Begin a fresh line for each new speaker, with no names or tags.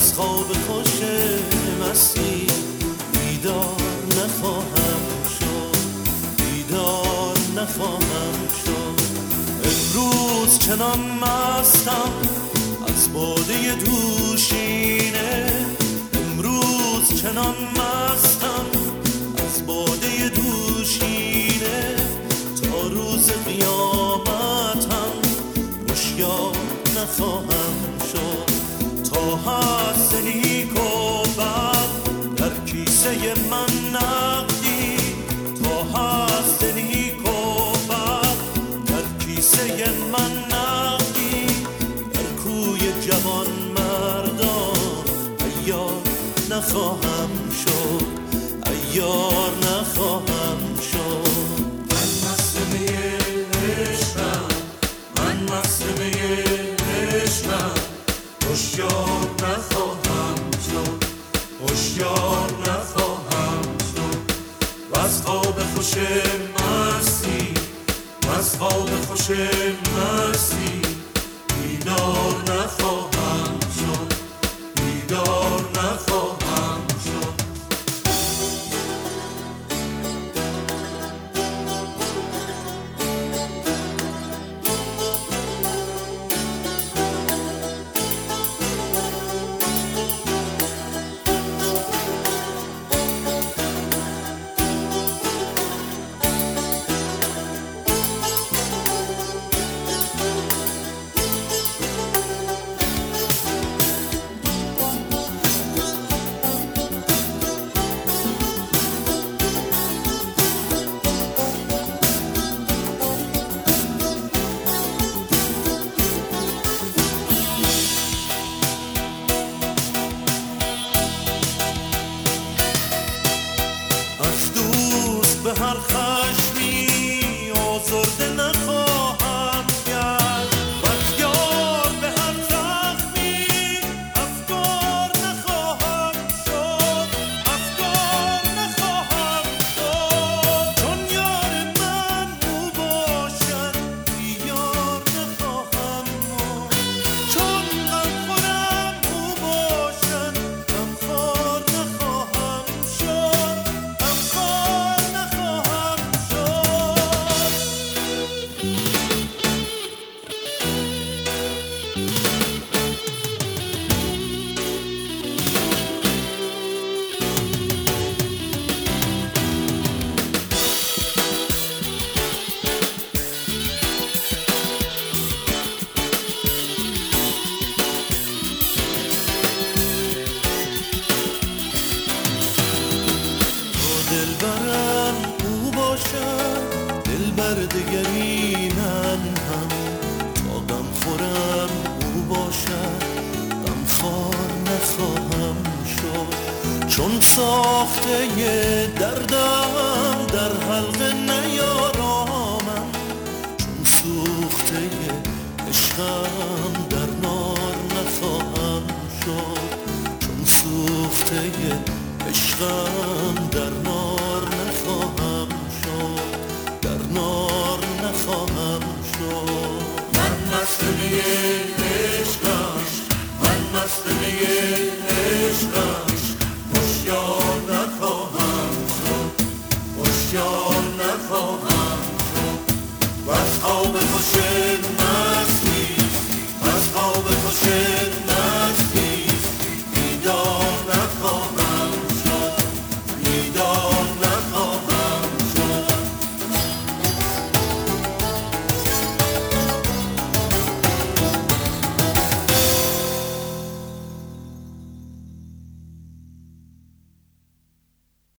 از خواب خوش مستی بیدار نخواهم شد، بیدار نخواهم شد. امروز چنان مستم از باده دوشینه، امروز چنان مستم از باده دوشینه، تا روز قیامتم هوشیار نخواهم شد. تا هست نیک و بد در کیسه من نقدی، تا هست نیک و بد در کیسه من نقدی، در کوی جوان مردان عیار نخواهم شد، عیار نخواهم شد.
من مسلمه عشقم، من مسلمه عشقم، هوشیار نخواهم شد، هوشیار نخواهم شد. وز خواب خوش مستی، وز خواب خوش مستی بیدار نخواهم شد، بیدار نخواهم شد.
به هر خشمی آزرده نخواهم کرد، و یار به هر زخمی افگار نخواهم شد، افگار نخواهم شد. چون یار من او باشد بیار نخواهم ماند، چون غمخورم او باشد غمخوار نخواهم شد، غمخوار نخواهم شد. دلبرم او باشد، دلبر دگری من هم، تا غم خورم او باشد غمخوار نخواهم شد. چون ساخته دردم در حلقه نیارامم، چون سوخته عشقم در نار نخواهم شد، چون سوخته عشقم در نار نخواهم شد، در نار نخواهم شد.
من مسلمه عشقم، من مسلمه عشقم، هوشیار نخواهم شد، هوشیار نخواهم شد. وز خواب خوش مستی، وز خواب خوش